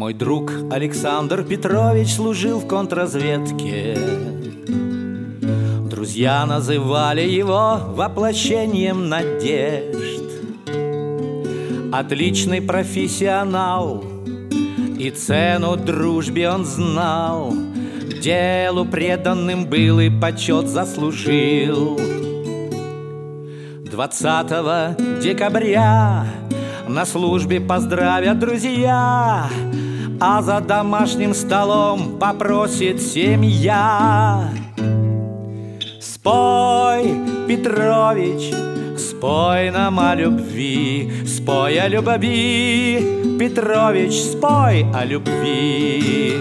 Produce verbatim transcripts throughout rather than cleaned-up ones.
Мой друг Александр Петрович служил в контрразведке. Друзья называли его воплощением надежд. Отличный профессионал, и цену дружбе он знал. Делу преданным был и почет заслужил. Двадцатого декабря на службе поздравят друзья, а за домашним столом попросит семья. Спой, Петрович, спой нам о любви, спой о любви, Петрович, спой о любви.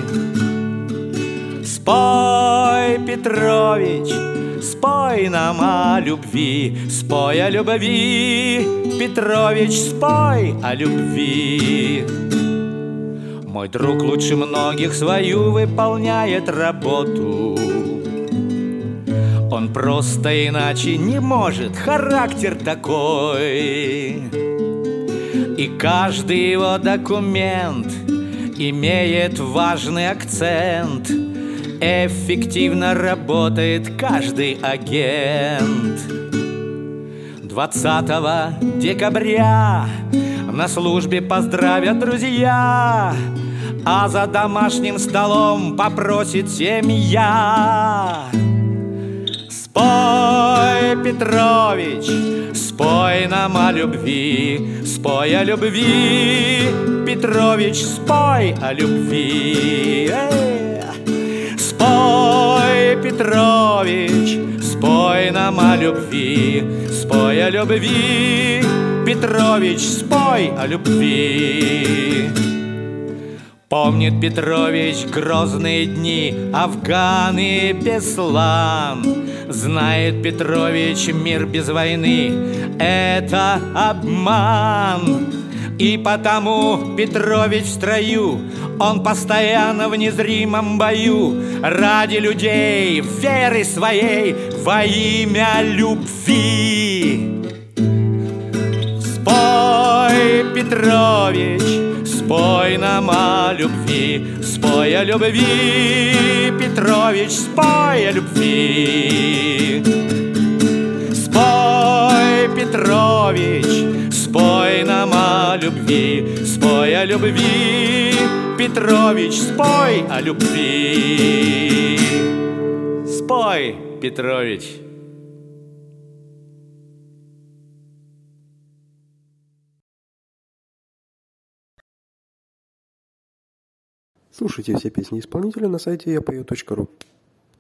Спой, Петрович, спой нам о любви, спой о любви, Петрович, спой о любви. Мой друг лучше многих свою выполняет работу. Он просто иначе не может, характер такой. И каждый его документ имеет важный акцент. Эффективно работает каждый агент. Двадцатого декабря на службе поздравят друзья, а за домашним столом попросит семья. Спой, Петрович, спой нам о любви, спой о любви, Петрович, спой о любви. Спой, Петрович, спой нам о любви, спой о любви, Петрович, спой о любви. Помнит Петрович грозные дни, Афган и Беслан. Знает Петрович, мир без войны — это обман. И потому Петрович в строю, он постоянно в незримом бою ради людей, веры своей, во имя любви. Спой, Петрович, спой нам о любви, спой о любви, Петрович, спой о любви. Спой, Петрович, спой нам о любви, спой о любви, Петрович, спой о любви. Спой, Петрович. Слушайте все песни исполнителя на сайте я пою точка ру.